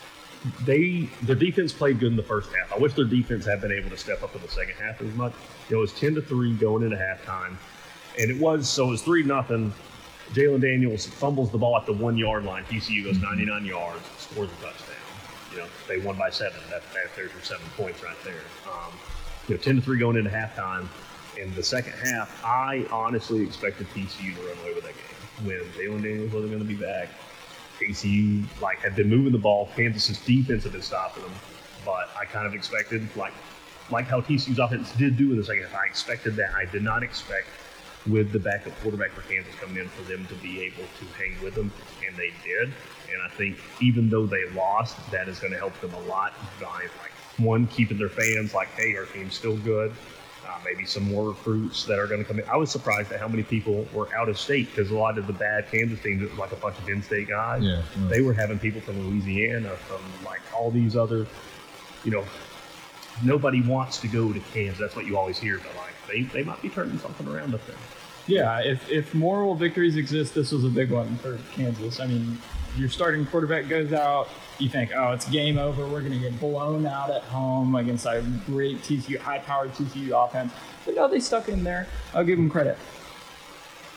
they their defense played good in the first half. I wish their defense had been able to step up in the second half as much. It was ten to three going into halftime, and it was so it was three nothing. Jalen Daniels fumbles the ball at the one yard line. T C U goes ninety-nine yards, scores a touchdown. You know, they won by seven. That, that there's your seven points right there. Um, you know, ten to three going into halftime. In the second half, I honestly expected T C U to run away with that game when Jalen Daniels wasn't going to be back. T C U like had been moving the ball. Kansas's defense had been stopping them, but I kind of expected like like how T C U's offense did do in the second half. I expected that. I did not expect with the backup quarterback for Kansas coming in for them to be able to hang with them, and they did. And I think even though they lost, that is going to help them a lot by like one keeping their fans like, hey, our team's still good. Uh, maybe some more recruits that are going to come in. I was surprised at how many people were out of state because a lot of the bad Kansas teams, it was like a bunch of in-state guys. Yeah, yeah. They were having people from Louisiana, from like all these other, you know, nobody wants to go to Kansas. That's what you always hear. But like they, they might be turning something around up there. Yeah, if, if moral victories exist, this was a big one for Kansas. I mean, your starting quarterback goes out, you think, oh, it's game over. We're going to get blown out at home against a great T C U, high-powered T C U offense. But no, they stuck in there. I'll give them credit.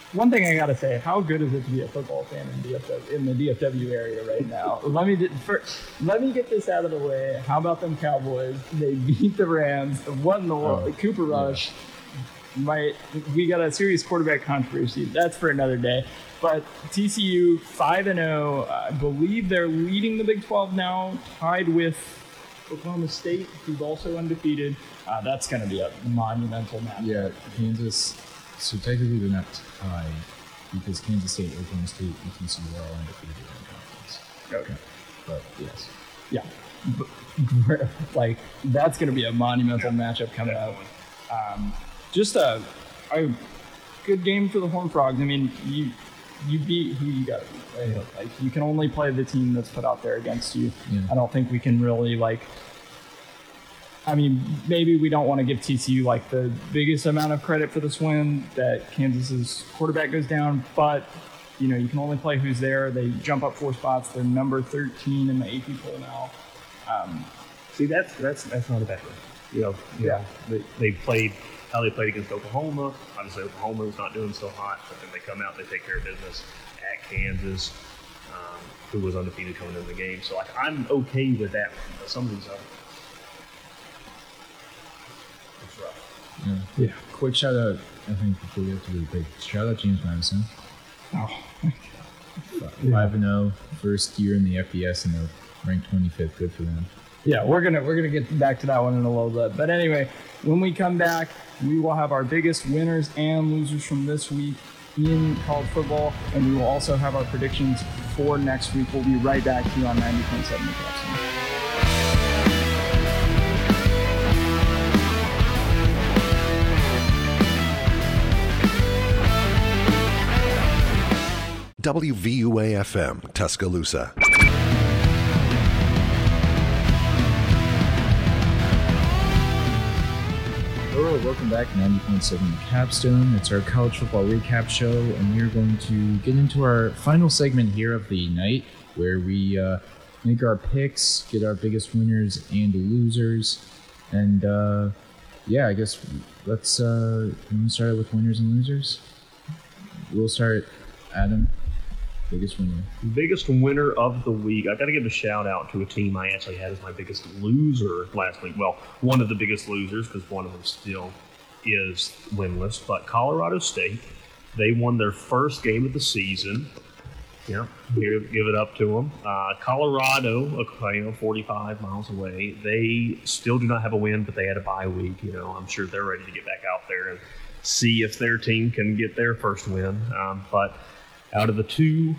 one thing I gotta say, how good is it to be a football fan in, D F W, in the D F W area right now? Let me get, first, let me get this out of the way. How about them Cowboys? They beat the Rams. What in the world? Oh, Cooper Rush. Might we got a serious quarterback controversy. That's for another day. But T C U five and zero. I believe they're leading the Big twelve now, tied with Oklahoma State, who's also undefeated. Uh, that's going to be a monumental match. Yeah, Kansas. So technically they're not tied because Kansas State, Oklahoma State, and T C U are all undefeated in conference. Okay. But yes. Yeah. But, like, that's going to be a monumental matchup coming up. Um, just a, a good game for the Horned Frogs. I mean, you you beat who you got to beat, right? Yeah. Like, you can only play the team that's put out there against you. Yeah. I don't think we can really, like, I mean, maybe we don't want to give T C U like the biggest amount of credit for this win that Kansas's quarterback goes down, but you know, you can only play who's there. They jump up four spots. They're number thirteen in the A P poll now. Um, See, that's that's that's not a bad thing. You know, you Yeah. know, they, they played how they played against Oklahoma. Obviously, Oklahoma is not doing so hot, but then they come out, they take care of business at Kansas, um, who was undefeated coming into the game. So, like, I'm okay with that. But some of these others, it's rough. Yeah. yeah. Quick shout out, I think before we have to really big shout out James Madison. Oh, Five and zero, first year in the F B S, and they're ranked twenty-fifth. Good for them. yeah. We're gonna we're gonna get back to that one in a little bit. But anyway, when we come back, we will have our biggest winners and losers from this week in college football, and we will also have our predictions for next week. We'll be right back here on ninety point seven The Capstone. W V U A F M, Tuscaloosa. Hello, welcome back to ninety point seven The Capstone. It's our college football recap show, and we're going to get into our final segment here of the night, where we uh, make our picks, get our biggest winners and losers, and uh, yeah, I guess let's uh, start with winners and losers. We'll start, Adam. Biggest winner. Biggest winner of the week. I got to give a shout out to a team I actually had as my biggest loser last week. Well, one of the biggest losers because one of them still is winless. But Colorado State, they won their first game of the season. Yeah, here, give it up to them. Uh, Colorado, you know, forty-five miles away. They still do not have a win, but they had a bye week. You know, I'm sure they're ready to get back out there and see if their team can get their first win. Um, but out of the two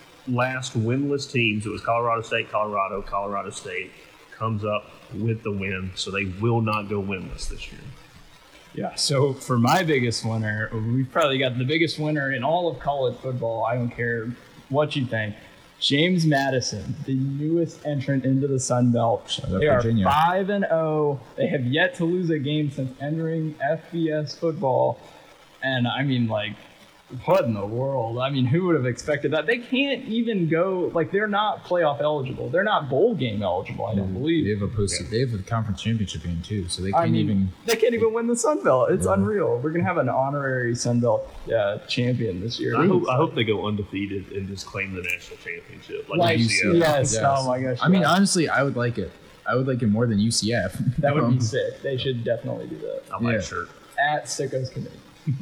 last winless teams, it was Colorado State, Colorado, Colorado State comes up with the win, so they will not go winless this year. Yeah, so for my biggest winner, we've probably got the biggest winner in all of college football. I don't care what you think. James Madison, the newest entrant into the Sun Belt. Shout out They are Virginia. five and zero. They have yet to lose a game since entering F B S football. And I mean, like, what in the world? I mean, who would have expected that? They can't even go, like, they're not playoff eligible. They're not bowl game eligible, I don't believe. They have a post. Yeah. They have a conference championship game too, so they I can't mean, even. they can't even win the Sun Belt. It's Yeah. unreal. We're gonna have an honorary Sun Belt uh, champion this year. I hope, I hope they go undefeated and just claim the national championship, like, Like, U C F. yes. Yes. Oh my gosh. I mean, yes. honestly, I would like it. I would like it more than U C F. that would Um, be sick. They should definitely do that. I like Yeah. shirt. At Sickos Committee.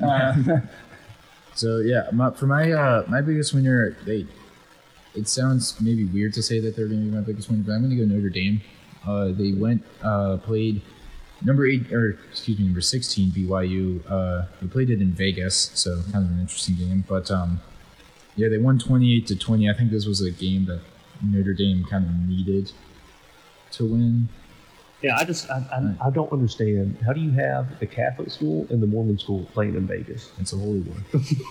Uh, So yeah, my, for my uh, my biggest winner, they. It sounds maybe weird to say that they're going to be my biggest winner, but I'm going to go Notre Dame. Uh, they went uh, played number eight or excuse me number sixteen B Y U. Uh, they played it in Vegas, so kind of an interesting game. But um, yeah, they won twenty-eight to twenty. I think this was a game that Notre Dame kind of needed to win. Yeah, I just I, I, I don't understand. How do you have the Catholic school and the Mormon school playing in Vegas? It's a holy war.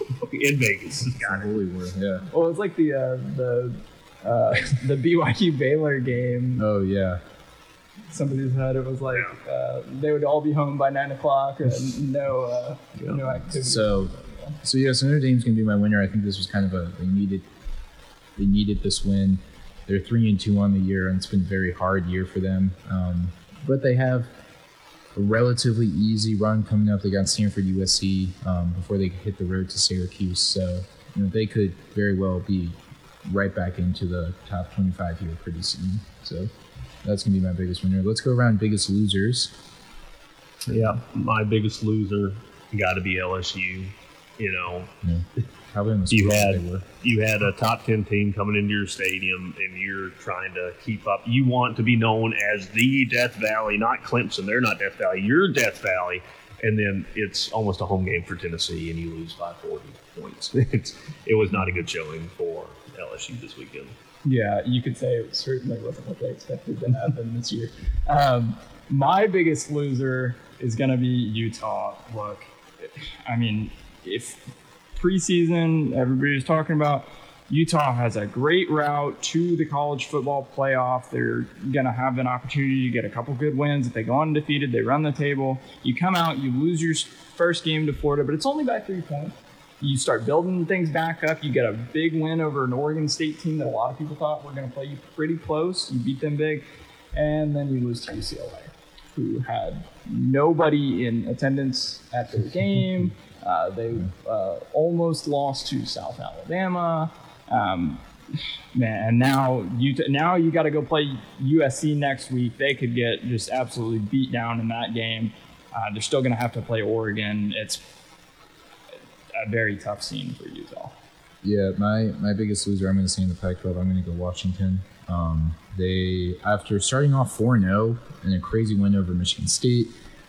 In Vegas, It's a holy war. Yeah. well, it's like the uh, the uh, the B Y U Baylor game. Oh yeah. Somebody said it was like uh, they would all be home by nine o'clock and no uh, no activity. So, so yeah, so Notre Dame's gonna be my winner. I think this was kind of a they needed, they needed this win. They're three and two on the year, and it's been a very hard year for them. Um, but they have a relatively easy run coming up. They got Stanford, U S C um, before they hit the road to Syracuse. So you know, they could very well be right back into the top twenty-five here pretty soon. So that's going to be my biggest winner. Let's go around biggest losers. Yeah, my biggest loser got to be L S U. You know, Yeah. Probably in the you sport had they were. you had a top ten team coming into your stadium, and you're trying to keep up. You want to be known as the Death Valley, not Clemson. They're not Death Valley. You're Death Valley, and then it's almost a home game for Tennessee, and you lose by forty points. It's, it was not a good showing for L S U this weekend. Yeah, you could say it certainly wasn't what they expected to happen this year. Um, my biggest loser is going to be Utah. Look, I mean, if preseason everybody was talking about, Utah has a great route to the college football playoff. They're going to have an opportunity to get a couple good wins. If they go undefeated, they run the table. You come out, you lose your first game to Florida, but it's only by three points. You start building things back up. You get a big win over an Oregon State team that a lot of people thought were going to play you pretty close. You beat them big, and then you lose to U C L A, who had nobody in attendance at their game. Uh, they uh, almost lost to South Alabama. Um, man, and now you now you got to go play U S C next week. They could get just absolutely beat down in that game. Uh, they're still going to have to play Oregon. It's a very tough scene for Utah. Yeah, my, my biggest loser, I'm going to say in the Pac twelve, I'm going to go Washington. Um, they, after starting off four and oh and a crazy win over Michigan State,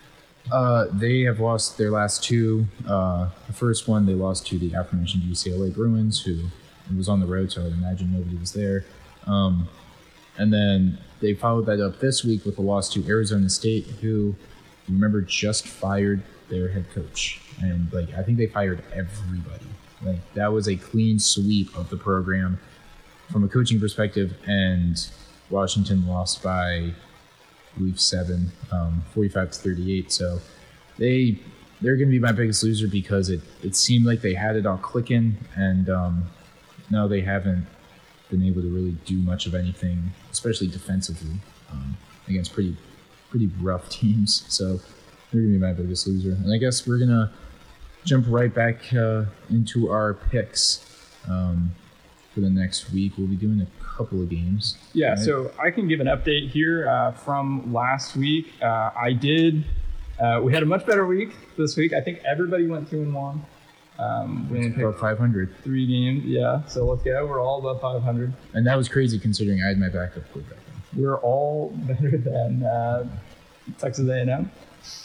uh, they have lost their last two. Uh, the first one, they lost to the aforementioned U C L A Bruins, who was on the road, so I would imagine nobody was there. Um, and then they followed that up this week with a loss to Arizona State, who, remember, just fired their head coach. And, like, I think they fired everybody. Like, that was a clean sweep of the program from a coaching perspective, and Washington lost by, I believe, seven, um, forty-five to thirty-eight. So they, they're going to be my biggest loser because it, it seemed like they had it all clicking, and um, no, they haven't been able to really do much of anything, especially defensively, um, against pretty pretty rough teams. So they're going to be my biggest loser. And I guess we're going to jump right back uh, into our picks um, for the next week. We'll be doing a couple of games. Yeah, right? So I can give an update here uh, from last week. Uh, I did. Uh, we had a much better week this week. I think everybody went two and one. Um, we only About picked five hundred. three games. Yeah, so let's go. We're all above five hundred. And that was crazy considering I had my backup quarterback. We're all better than uh, Texas A and M.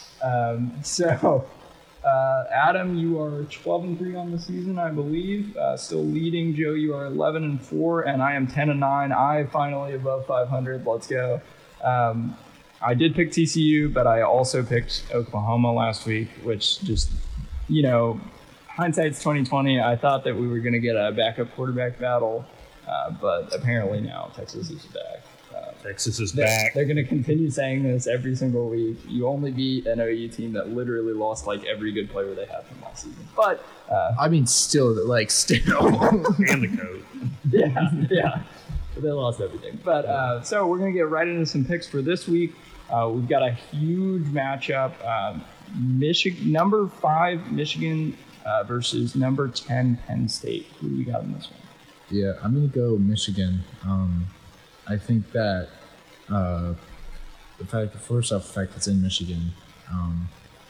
Um, so. Uh, Adam, you are twelve and three on the season, I believe. Uh, still leading. Joe, you are eleven and four, and I am ten and nine. I finally above five hundred. Let's go. Um, I did pick T C U, but I also picked Oklahoma last week, which just, you know, hindsight's twenty twenty. I thought that we were going to get a backup quarterback battle, uh, but apparently now Texas is back. Uh, Texas is they're, back. They're going to continue saying this every single week. You only beat an O U team that literally lost like every good player they had from last season. But uh, I mean, still, like, still. And the coach. yeah, yeah, they lost everything. But uh, so we're going to get right into some picks for this week. Uh, we've got a huge matchup. Um, Michigan, number five Michigan uh, versus number ten Penn State. Who do we got in this one? Yeah, I'm going to go Michigan. Um, I think that uh, the fact, first off, the fact it's in Michigan um,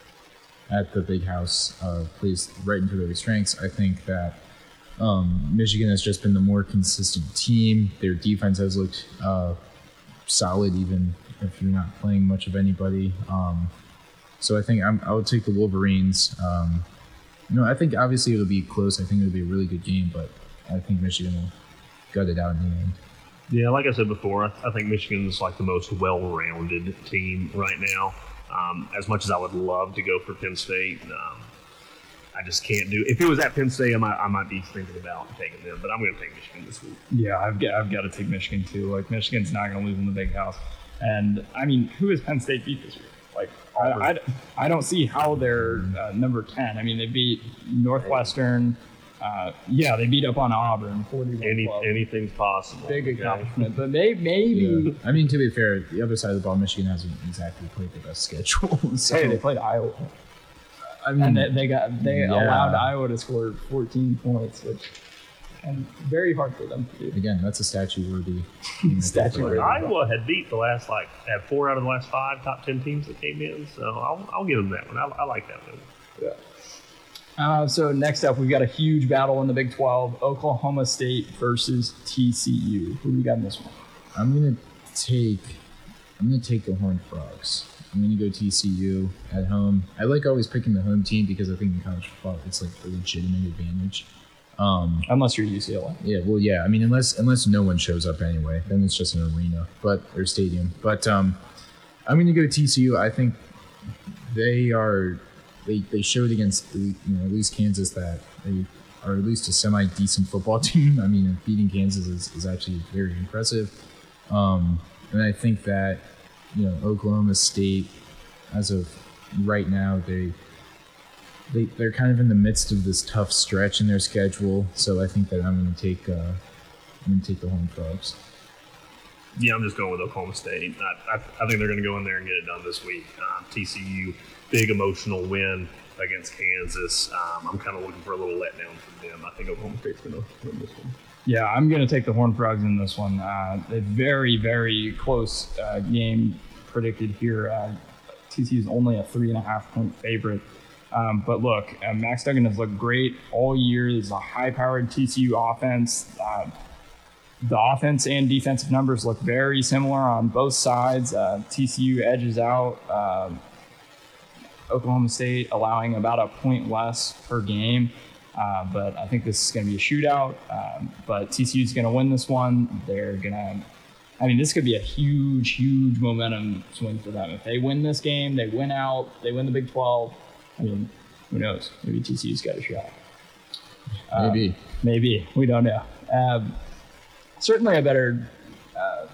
at the Big House uh, plays right into their strengths. I think that um, Michigan has just been the more consistent team. Their defense has looked uh, solid, even if you're not playing much of anybody. Um, so I think I'm, I would take the Wolverines. Um, you know, I think obviously it'll be close. I think it'll be a really good game, but I think Michigan will gut it out in the end. Yeah, like I said before, I, I think Michigan's like the most well-rounded team right now. Um, as much as I would love to go for Penn State, um, I just can't do. If it was at Penn State, I might, I might be thinking about taking them, but I'm going to take Michigan this week. Yeah, I've got, I've got to take Michigan too. Like, Michigan's not going to lose in the Big House. And, I mean, who has Penn State beat this year? Like, I, I, I don't see how they're uh, number ten. I mean, they beat Northwestern, Uh, yeah, they beat up on Auburn, forty-one Any, twelve. anything's possible. Big okay? accomplishment, but may, maybe. Yeah. I mean, to be fair, the other side of the ball, Michigan hasn't exactly played the best schedule. So, Hey, they played Iowa, I mean, and they, they got they yeah. allowed Iowa to score fourteen points, which and very hard for them to do. again, that's a statue-worthy Statue Look, worthy. Iowa had beat the last, like, had four out of the last five top ten teams that came in, so I'll, I'll give them that one. I, I like that one. Yeah. Uh, so next up, we've got a huge battle in the Big twelve: Oklahoma State versus T C U. Who do we got in this one? I'm gonna take. I'm gonna take the Horned Frogs. I'm gonna go T C U at home. I like always picking the home team because I think in college football it's like a legitimate advantage. Um, Unless you're U C L A. yeah, well, yeah. I mean, unless unless no one shows up anyway, then it's just an arena, but or stadium. But um, I'm gonna go T C U. I think they are. They, they showed against you know at least Kansas that they are at least a semi decent football team. I mean, beating Kansas is, is actually very impressive. Um, and I think that you know Oklahoma State, as of right now, they they they're kind of in the midst of this tough stretch in their schedule. So I think that I'm going to take uh, I'm going to take the Horned Frogs. Yeah, I'm just going with Oklahoma State. I, I, I think they're going to go in there and get it done this week. Um, T C U, big emotional win against Kansas. Um, I'm kind of looking for a little letdown from them. I think Oklahoma State's going to win this one. Yeah, I'm going to take the Horned Frogs in this one. Uh, a very, very close uh, game predicted here. Uh, T C U is only a three and a half point favorite. Um, but look, uh, Max Duggan has looked great all year. There's a high-powered T C U offense. Uh, the offense and defensive numbers look very similar on both sides. Uh, T C U edges out uh, Oklahoma State, allowing about a point less per game. Uh, but I think this is going to be a shootout. Um, but T C U is going to win this one. They're going to, I mean, this could be a huge, huge momentum swing for them. If they win this game, they win out, they win the Big twelve. I mean, who knows? Maybe T C U's got a shot. Um, Maybe. Maybe. We don't know. Um, certainly a better uh,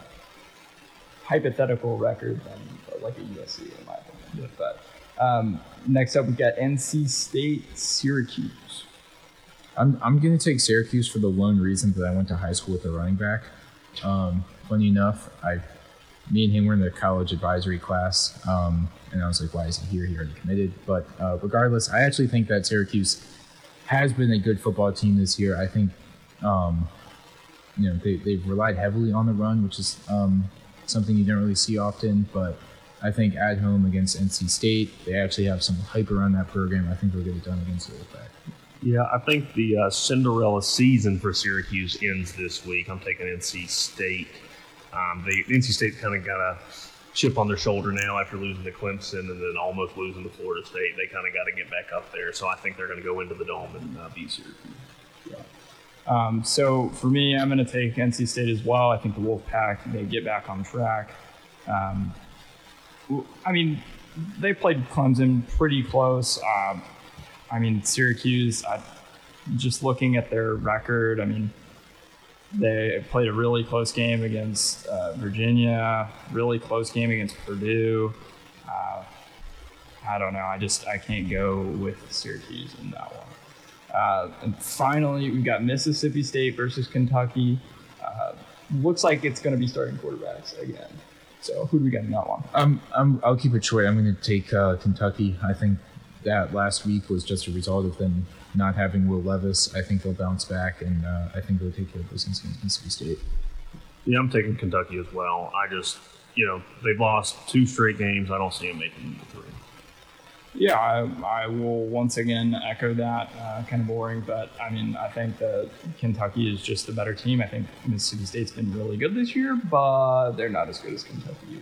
hypothetical record than uh, like a U S C, in my opinion. But um, next up, we've got N C State, Syracuse. I'm I'm gonna take Syracuse for the one reason that I went to high school with a running back. Um, funny enough, I, me and him were in the college advisory class, um, and I was like, "Why is he here? He already committed." But uh, regardless, I actually think that Syracuse has been a good football team this year. I think, um, you know, they they've relied heavily on the run, which is um, something you don't really see often. But I think at home against N C State, they actually have some hype around that program. I think they'll get it done against the Wolfpack. Yeah, I think the uh, Cinderella season for Syracuse ends this week. I'm taking N C State. Um, they, N C State kind of got a chip on their shoulder now after losing to Clemson and then almost losing to Florida State. They kind of got to get back up there. So I think they're going to go into the Dome and uh, beat Syracuse. Yeah. Um, so for me, I'm going to take N C State as well. I think the Wolfpack, they get back on track. Um, I mean, they played Clemson pretty close. Um, I mean, Syracuse, I, just looking at their record, I mean, they played a really close game against uh, Virginia, really close game against Purdue. Uh, I don't know. I just, I can't go with Syracuse in that one. Uh, and finally, we've got Mississippi State versus Kentucky. Uh, looks like it's going to be starting quarterbacks again. So who do we got in that one? Um, I'm, I'll keep it short. I'm going to take uh, Kentucky. I think that last week was just a result of them not having Will Levis. I think they'll bounce back, and uh, I think they'll take care of business against Mississippi State. Yeah, I'm taking Kentucky as well. I just, you know, they've lost two straight games. I don't see them making the three. Yeah, I, I will once again echo that. Uh, kind of boring, but I mean, I think that Kentucky is just the better team. I think Mississippi State's been really good this year, but they're not as good as Kentucky.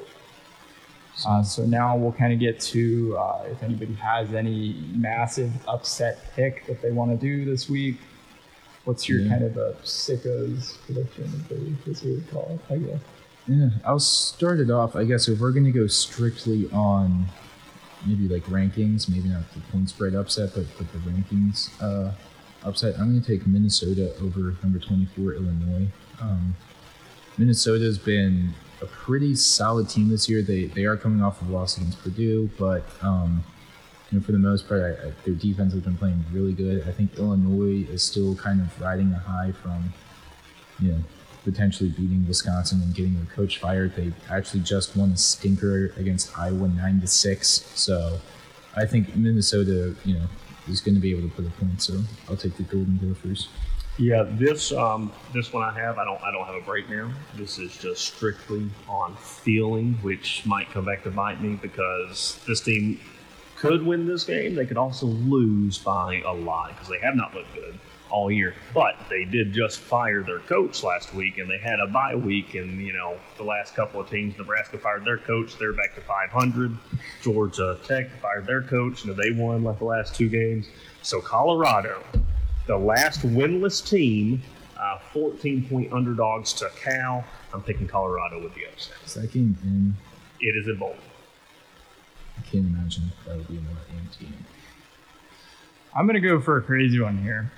Uh, so now we'll kind of get to uh, if anybody has any massive upset pick that they want to do this week. What's your Yeah. kind of a sicko's prediction of the week, as we would call it, I guess? Yeah, I'll start it off. I guess if we're going to go strictly on maybe like rankings, maybe not the point spread upset, but, but the rankings uh, upset, I'm going to take Minnesota over number twenty-four, Illinois. Um, Minnesota's been a pretty solid team this year. They they are coming off of a loss against Purdue, but um, you know, for the most part, I, I, their defense has been playing really good. I think Illinois is still kind of riding a high from, you know, potentially beating Wisconsin and getting their coach fired. They actually just won a stinker against Iowa nine to six. So I think Minnesota, you know, is going to be able to put a point. So I'll take the Golden Gophers. Yeah, this um, this one I have, I don't I don't have a breakdown. This is just strictly on feeling, which might come back to bite me because this team could win this game. They could also lose by a lot because they have not looked good all year. But they did just fire their coach last week, and they had a bye week. And, you know, the last couple of teams, Nebraska fired their coach. They're back to five hundred. Georgia Tech fired their coach. You know, they won like the last two games. So Colorado, the last winless team, uh, fourteen-point underdogs to Cal. I'm picking Colorado with the upset. Is that game in? It is in Boulder. I can't imagine that would be another game team. I'm going to go for a crazy one here.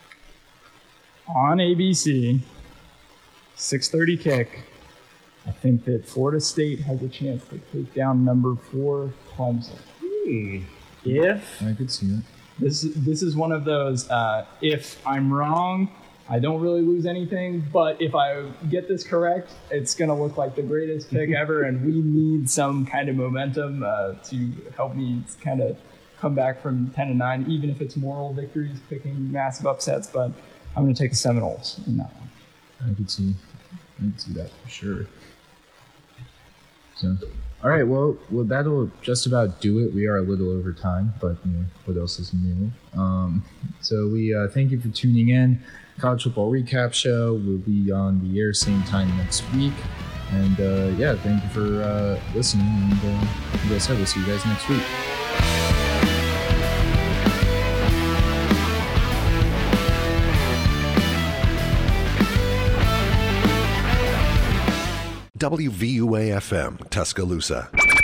On A B C, six thirty kick, I think that Florida State has a chance to take down number four Clemson. Hmm. If I could see it. This, this is one of those, uh, if I'm wrong, I don't really lose anything, but if I get this correct, it's going to look like the greatest pick ever, and we need some kind of momentum uh, to help me kind of come back from ten and nine, even if it's moral victories, picking massive upsets, but I'm going to take the Seminoles in that one. I could see, I could see that for sure. So, all right, well, well, that'll just about do it. We are a little over time, but you know, what else is new? Um, so we uh, thank you for tuning in. College Football Recap Show will be on the air same time next week. And uh, yeah, thank you for uh, listening. And uh, like I said, we'll see you guys next week. W V U A F M, Tuscaloosa.